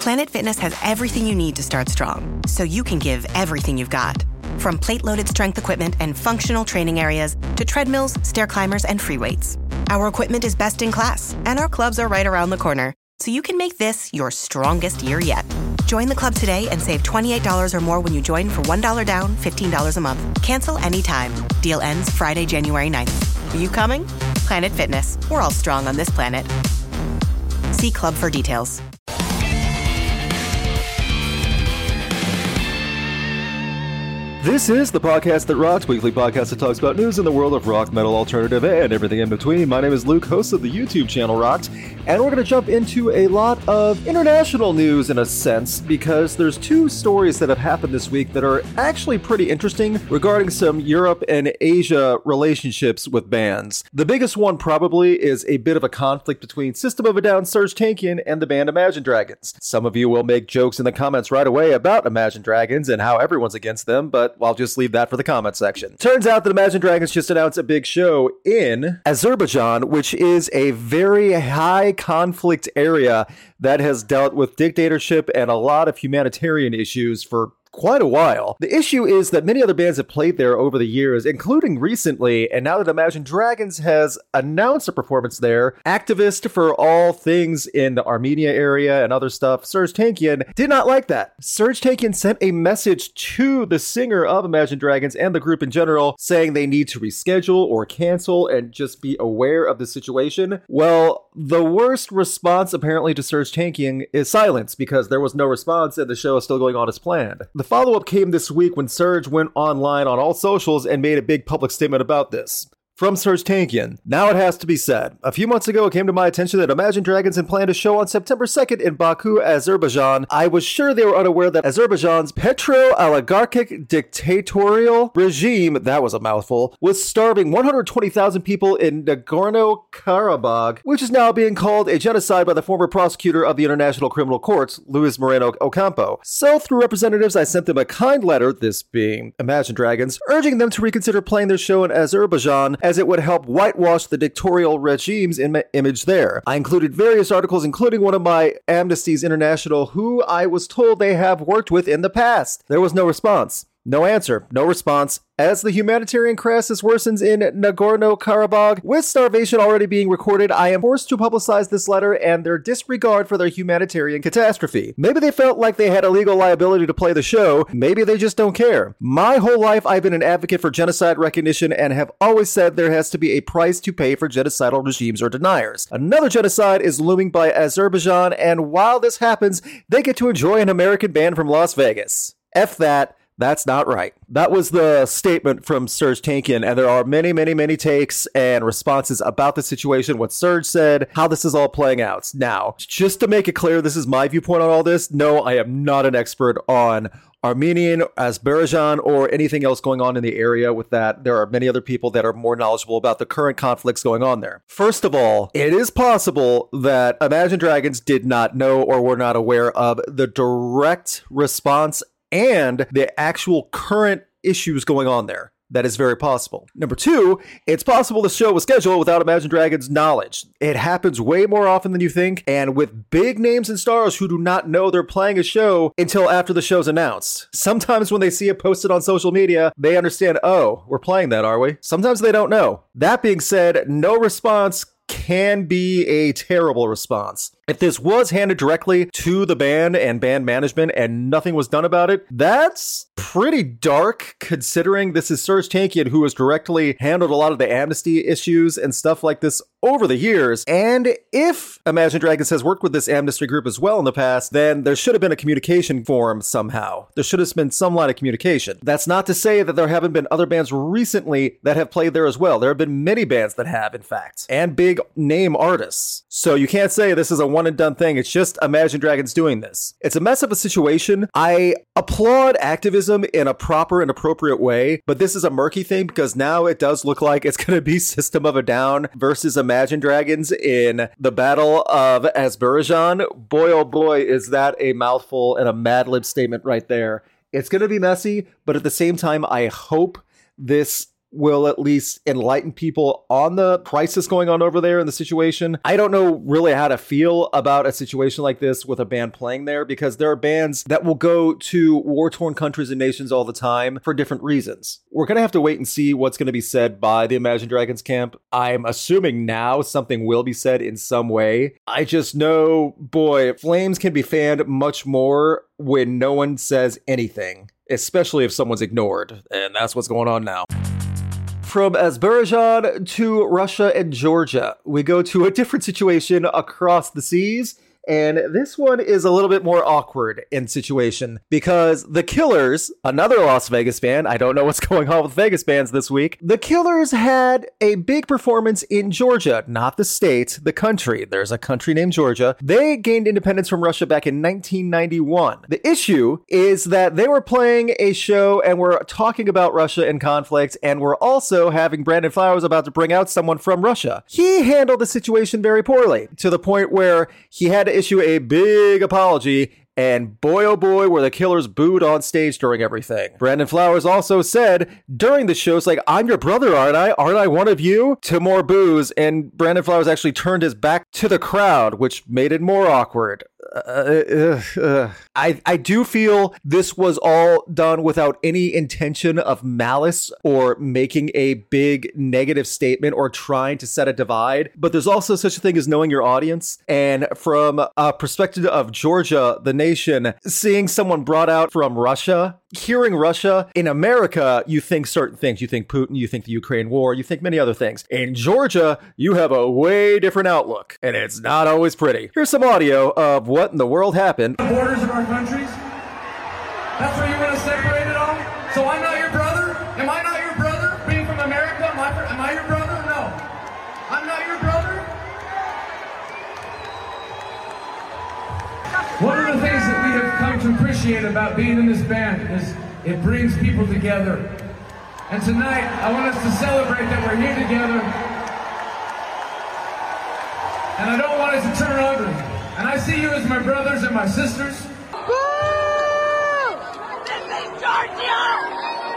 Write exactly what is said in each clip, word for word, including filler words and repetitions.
Planet Fitness has everything you need to start strong, so you can give everything you've got. From plate-loaded strength equipment and functional training areas to treadmills, stair climbers, and free weights. Our equipment is best in class, and our clubs are right around the corner, so you can make this your strongest year yet. Join the club today and save twenty-eight dollars or more when you join for one dollar down, fifteen dollars a month. Cancel anytime. Deal ends Friday, January ninth. Are you coming? Planet Fitness. We're all strong on this planet. See club for details. This is the podcast that rocks, weekly podcast that talks about news in the world of rock, metal, alternative, and everything in between. My name is Luke, host of the YouTube channel Rocked, and we're going to jump into a lot of international news in a sense, because there's two stories that have happened this week that are actually pretty interesting regarding some Europe and Asia relationships with bands. The biggest one probably is a bit of a conflict between System of a Down, Serj Tankian, and the band Imagine Dragons. Some of you will make jokes in the comments right away about Imagine Dragons and how everyone's against them, but I'll just leave that for the comment section. Turns out that Imagine Dragons just announced a big show in Azerbaijan, which is a very high conflict area that has dealt with dictatorship and a lot of humanitarian issues for quite a while. The issue is that many other bands have played there over the years, including recently, and now that Imagine Dragons has announced a performance there, activist for all things in the Armenia area and other stuff, Serj Tankian, did not like that. Serj Tankian sent a message to the singer of Imagine Dragons and the group in general, saying they need to reschedule or cancel and just be aware of the situation. Well, the worst response apparently to Serj Tankian is silence, because there was no response and the show is still going on as planned. The follow-up came this week when Serj went online on all socials and made a big public statement about this. From Serj Tankian. Now it has to be said. A few months ago, it came to my attention that Imagine Dragons had planned a show on September second in Baku, Azerbaijan. I was sure they were unaware that Azerbaijan's petro-oligarchic dictatorial regime, that was a mouthful, was starving one hundred twenty thousand people in Nagorno-Karabakh, which is now being called a genocide by the former prosecutor of the International Criminal Court, Luis Moreno Ocampo. So through representatives, I sent them a kind letter, this being Imagine Dragons, urging them to reconsider playing their show in Azerbaijan, as it would help whitewash the dictatorial regime's Im- image there. I included various articles, including one of my Amnesty's International, who I was told they have worked with in the past. There was no response. No answer. No response. As the humanitarian crisis worsens in Nagorno-Karabakh, with starvation already being recorded, I am forced to publicize this letter and their disregard for their humanitarian catastrophe. Maybe they felt like they had a legal liability to play the show. Maybe they just don't care. My whole life, I've been an advocate for genocide recognition and have always said there has to be a price to pay for genocidal regimes or deniers. Another genocide is looming by Azerbaijan, and while this happens, they get to enjoy an American band from Las Vegas. F that. That's not right. That was the statement from Serj Tankian, and there are many, many, many takes and responses about the situation, what Serj said, how this is all playing out. Now, just to make it clear, this is my viewpoint on all this. No, I am not an expert on Armenian, Azerbaijan, or anything else going on in the area with that. There are many other people that are more knowledgeable about the current conflicts going on there. First of all, it is possible that Imagine Dragons did not know or were not aware of the direct response and the actual current issues going on there. That is very possible. Number two, it's possible the show was scheduled without Imagine Dragons' knowledge. It happens way more often than you think, and with big names and stars who do not know they're playing a show until after the show's announced. Sometimes when they see it posted on social media, they understand, oh, we're playing that, are we? Sometimes they don't know. That being said, no response can be a terrible response. If this was handed directly to the band and band management and nothing was done about it, that's pretty dark considering this is Serj Tankian, who has directly handled a lot of the amnesty issues and stuff like this over the years. And if Imagine Dragons has worked with this amnesty group as well in the past, then there should have been a communication forum somehow. There should have been some line of communication. That's not to say that there haven't been other bands recently that have played there as well. There have been many bands that have, in fact, and big name artists. So you can't say this is a one and done thing. It's just Imagine Dragons doing this. It's a mess of a situation. I applaud activism in a proper and appropriate way, but this is a murky thing because now it does look like it's going to be System of a Down versus Imagine Dragons in the Battle of Azerbaijan. Boy, oh boy, is that a mouthful and a Mad Lib statement right there. It's going to be messy, but at the same time, I hope this will at least enlighten people on the crisis going on over there in the situation. I don't know really how to feel about a situation like this with a band playing there, because there are bands that will go to war-torn countries and nations all the time for different reasons. We're going to have to wait and see what's going to be said by the Imagine Dragons camp. I'm assuming now something will be said in some way. I just know, boy, flames can be fanned much more when no one says anything, especially if someone's ignored. And that's what's going on now. From Azerbaijan to Russia and Georgia, we go to a different situation across the seas. And this one is a little bit more awkward in situation because The Killers, another Las Vegas band, I don't know what's going on with Vegas bands this week. The Killers had a big performance in Georgia, not the state, the country. There's a country named Georgia. They gained independence from Russia back in nineteen ninety-one. The issue is that they were playing a show and were talking about Russia and conflict, and were also having Brandon Flowers about to bring out someone from Russia. He handled the situation very poorly, to the point where he had to issue a big apology, and boy oh boy were the Killers booed on stage during everything. Brandon Flowers also said during the show, it's like, I'm your brother, aren't I? Aren't I one of you? To more boos, and Brandon Flowers actually turned his back to the crowd, which made it more awkward. Uh, uh, uh. I, I do feel this was all done without any intention of malice or making a big negative statement or trying to set a divide. But there's also such a thing as knowing your audience. And from a perspective of Georgia, the nation, seeing someone brought out from Russia, hearing Russia, in America, you think certain things. You think Putin, you think the Ukraine war, you think many other things. In Georgia, you have a way different outlook, and it's not always pretty. Here's some audio of what in the world happened. The borders of our countries? That's where you want to separate it all? So I'm not your brother? Am I not your brother? Being from America, am I, am I your brother? No. I'm not your brother? One of the things that we have come to appreciate about being in this band is it brings people together. And tonight, I want us to celebrate that we're here together. And I don't want us to turn ugly. And I see you as my brothers and my sisters. Boo! This is Georgia!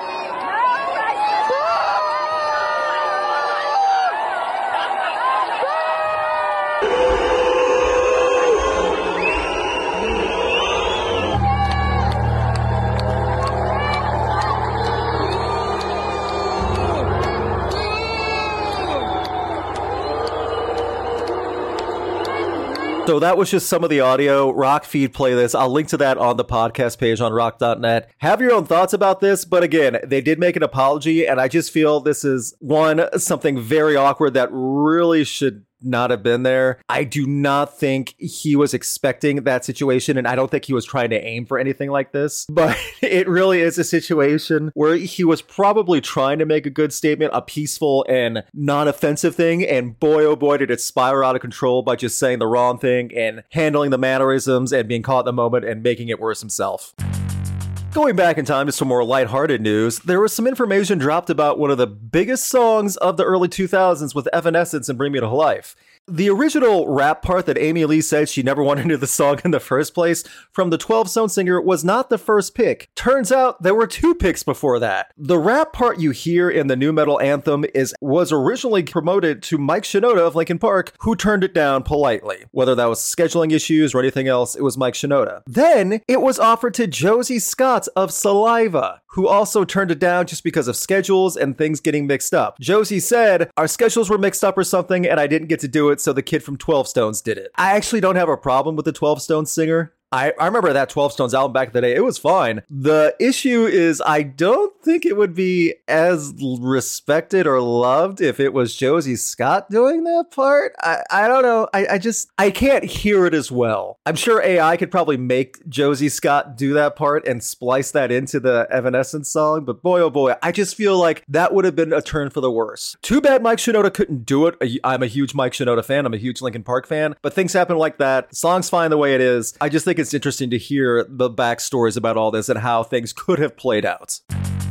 So that was just some of the audio. Rock feed playlist. I'll link to that on the podcast page on rock dot net. Have your own thoughts about this, but again, they did make an apology, and I just feel this is, one, something very awkward that really should not have been there. I do not think he was expecting that situation, and I don't think he was trying to aim for anything like this, but it really is a situation where he was probably trying to make a good statement, a peaceful and non-offensive thing, and boy oh boy did it spiral out of control by just saying the wrong thing and handling the mannerisms and being caught in the moment and making it worse himself. Going back in time to some more lighthearted news, there was some information dropped about one of the biggest songs of the early two thousands with Evanescence and Bring Me to Life. The original rap part that Amy Lee said she never wanted into the song in the first place from the twelve Stone singer was not the first pick. Turns out there were two picks before that. The rap part you hear in the nu metal anthem is was originally promoted to Mike Shinoda of Linkin Park, who turned it down politely. Whether that was scheduling issues or anything else, it was Mike Shinoda. Then it was offered to Josie Scott of Saliva, who also turned it down just because of schedules and things getting mixed up. Josie said, our schedules were mixed up or something and I didn't get to do it, so the kid from twelve Stones did it. I actually don't have a problem with the twelve Stones singer. I, I remember that twelve Stones album back in the day. It was fine. The issue is I don't think it would be as respected or loved if it was Josie Scott doing that part. I, I don't know. I, I just, I can't hear it as well. I'm sure A I could probably make Josie Scott do that part and splice that into the Evanescence song. But boy, oh boy, I just feel like that would have been a turn for the worse. Too bad Mike Shinoda couldn't do it. I'm a huge Mike Shinoda fan. I'm a huge Linkin Park fan. But things happen like that. The song's fine the way it is. I just think it's interesting to hear the backstories about all this and how things could have played out.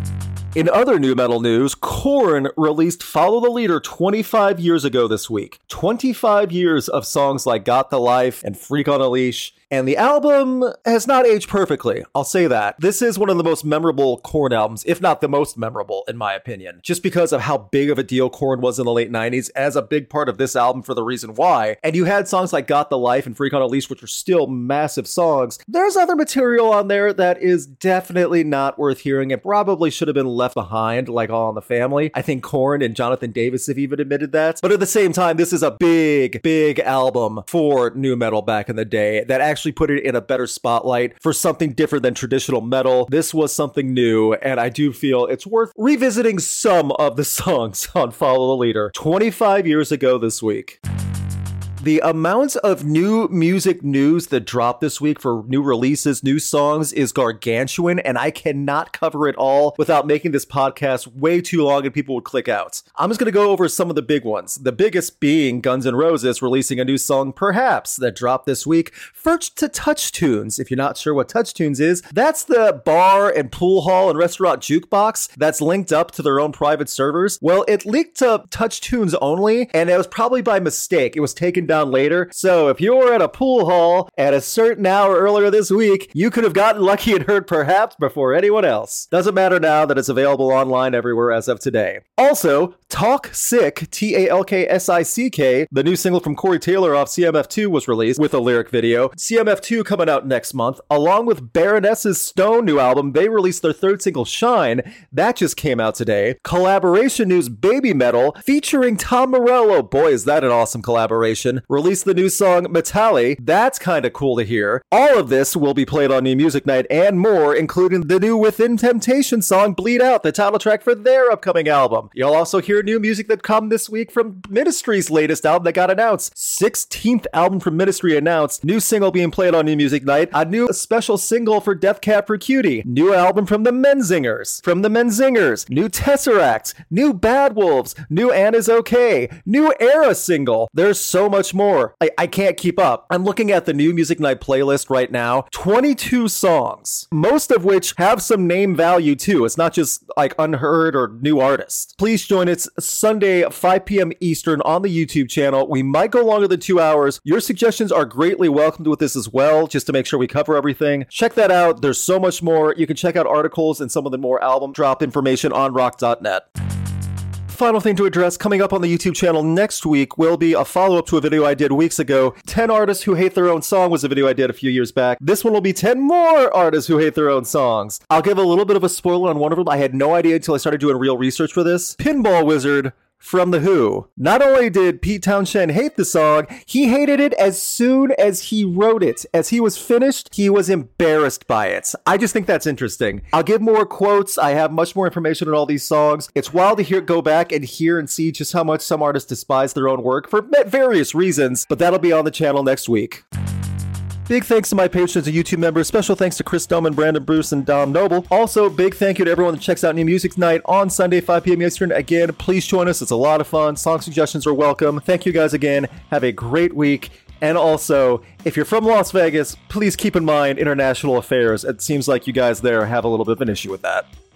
In other nu metal news, Korn released Follow the Leader twenty-five years ago this week. twenty-five years of songs like Got the Life and Freak on a Leash. And the album has not aged perfectly, I'll say that. This is one of the most memorable Korn albums, if not the most memorable, in my opinion, just because of how big of a deal Korn was in the late nineties as a big part of this album for the reason why. And you had songs like Got the Life and Freak on a Leash, which are still massive songs. There's other material on there that is definitely not worth hearing and probably should have been left behind, like All in the Family. I think Korn and Jonathan Davis have even admitted that. But at the same time, this is a big, big album for nu metal back in the day that actually put it in a better spotlight for something different than traditional metal. This was something new, and I do feel it's worth revisiting some of the songs on Follow the Leader twenty-five years ago this week. The amount of new music news that dropped this week for new releases, new songs is gargantuan, and I cannot cover it all without making this podcast way too long and people would click out. I'm just going to go over some of the big ones. The biggest being Guns N' Roses releasing a new song, Perhaps, that dropped this week. First to Touch Tunes. If you're not sure what Touch Tunes is, that's the bar and pool hall and restaurant jukebox that's linked up to their own private servers. Well, it leaked to Touch Tunes only, and it was probably by mistake. It was taken down later. So if you were at a pool hall at a certain hour earlier this week, you could have gotten lucky and heard Perhaps before anyone else. Doesn't matter now that it's available online everywhere as of today. Also, Talk Sick, T A L K S I C K, the new single from Corey Taylor off C M F two was released with a lyric video. C M F two coming out next month. Along with Baroness's Stone new album, they released their third single, Shine. That just came out today. Collaboration news, Baby Metal, featuring Tom Morello. Boy, is that an awesome collaboration. Released the new song, Metalli. That's kind of cool to hear. All of this will be played on New Music Night and more, including the new Within Temptation song, Bleed Out, the title track for their upcoming album. You'll also hear new music that come this week from Ministry's latest album that got announced. sixteenth album from Ministry announced. New single being played on New Music Night. A new special single for Death Cab for Cutie. New album from the Menzingers. From the Menzingers. New Tesseract. New Bad Wolves. New Anna's Okay. New Era single. There's so much more. I, I can't keep up. I'm looking at the New Music Night playlist right now. twenty-two songs. Most of which have some name value too. It's not just like unheard or new artists. Please join us Sunday, five p.m. Eastern on the YouTube channel. We might go longer than two hours. Your suggestions are greatly welcomed with this as well, just to make sure we cover everything. Check that out. There's so much more. You can check out articles and some of the more album drop information on rock dot net. Final thing to address coming up on the YouTube channel next week will be a follow-up to a video I did weeks ago. ten artists who hate their own song was a video I did a few years back. This one will be ten more artists who hate their own songs. I'll give a little bit of a spoiler on one of them. I had no idea until I started doing real research for this. Pinball Wizard from The Who. Not only did Pete Townshend hate the song, he hated it as soon as he wrote it. As he was finished, he was embarrassed by it. I just think that's interesting. I'll give more quotes. I have much more information on all these songs. It's wild to hear, go back and hear and see just how much some artists despise their own work for various reasons, but that'll be on the channel next week. Big thanks to my patrons and YouTube members. Special thanks to Chris Doman, Brandon Bruce, and Dom Noble. Also, big thank you to everyone that checks out New Music Night on Sunday, five p.m. Eastern. Again, please join us. It's a lot of fun. Song suggestions are welcome. Thank you guys again. Have a great week. And also, if you're from Las Vegas, please keep in mind international affairs. It seems like you guys there have a little bit of an issue with that.